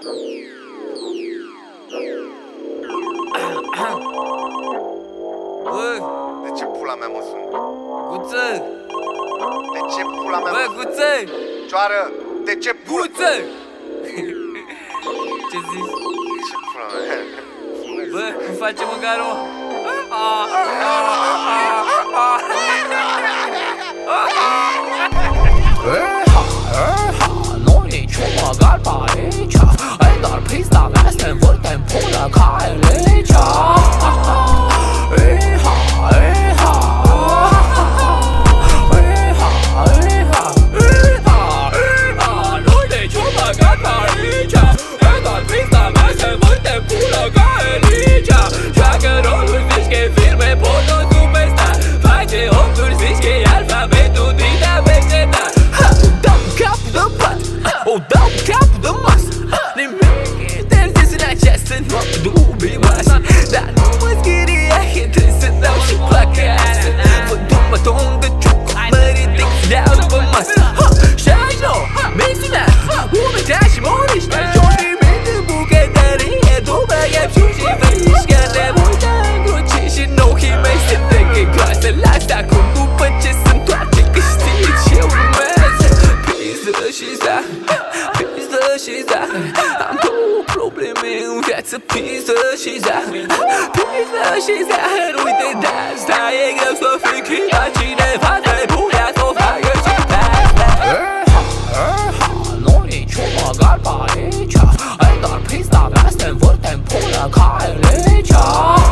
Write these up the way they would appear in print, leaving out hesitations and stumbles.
De ce pula mea mă suni? Guță! De ce pula mea Bă, mă suni? Guță! Cioară, de ce pula? Guță! Ce zici? De ce pula mea? Bă, cum face măgarul? Nu niciun măgar pe aici. E doar pista mea, se învârte în pulă ca elicea. Nu niciun măgar pe aici. E doar pista mea, se învârte în pulă ca elicea. Joacă rolul, zici că e firme porno superstar. Face opturi, zici că e alfabetul din abecedat. Dau capul de pat, o dau capul de masă. Nimic interzis în această noapte dubioasă. Dar nu mă schiria că trebuie să dau și pe acasă. Văd un baton de cioc, mă ridic să dau după masă. Și aici nu, menționat, umita și moriși. Dar și-o nimic de bucătărie, după capciu și frișcă. Le uită încruci și în ochii mei se trece groasă. Las acum după ce se întoarce, că știți ce urmează. Pizdă și zahăr, pizdă și zahăr. Am două probleme în viață, pizdă și zahăr. Pizdă și zahăr, uite de asta e greu să fii chiar cineva trebuia să o facă și de asta. Nu niciun măgar pe aici. E doar pista mea, se învârte în pulă ca elicea.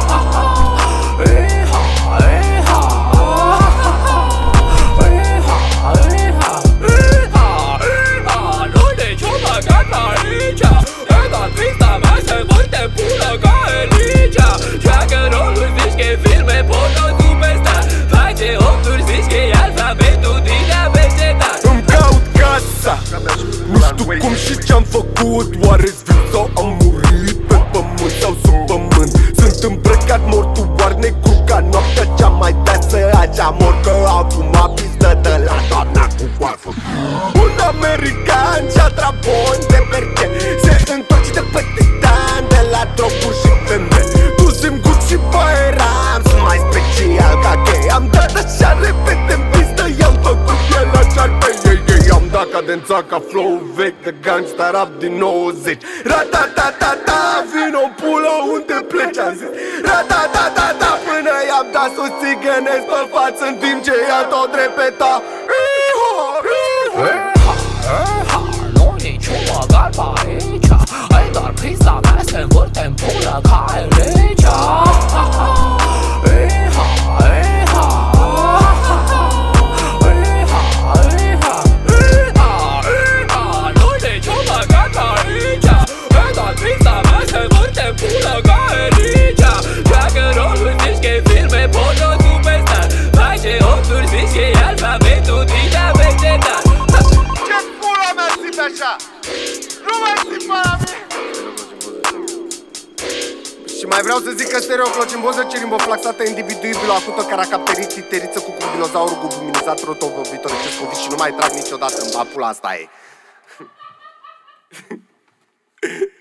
Nu niciun măgar pe aici. E doar pista mea, se învârte în pulă ca elicea. Joacă rolul, zici că e filme porno superstar. Face opturi, zici că e alfabetul din abecedat. Îmi caut casa, nu știu cum și ce-am făcut. Oare-s viu sau am murit pe pământ sau sub pământ? Sunt îmbrăcat mortuar negru ca noaptea cea mai deasă. Așa mor că acum pistă de la doamna cu coafă. Un american și-a trabon de perche, se întoarce de pe titan, de la droguri și femei. Tu zi-mi Gucci, bă, eram, sunt mai special ca gay. Am dat așa repede în pistă, i-am făcut el așa pe ei. Am dat cadența ca flow vechi de gangsta rap din 90. Ratatatata, vino pulă unde pleci, am zis. Ratatatata, până i-am dat sus țigănesc pe față, în timp ce ea tot repeta. Nu niciun măgar pe aici. E doar pista mea, se învârte în pulă ca elicea. Nu niciun măgar pe aici. E doar pista mea, se învârte în pulă ca elicea. Joacă rolul, zici că e filme porno superstar. Face opturi, zici că e alfabetul din abecedat. Ce pula mea simt așa? Nu mai simt pe la mine! Și mai vreau să zic că stereoclocimboză, cerimboflaxată, individuibilă, acută, caracapterit, titeriță, cu dinozaurul, cu luminizat, rotovobitor, cescovic și nu mai trag niciodată în bapul, asta e.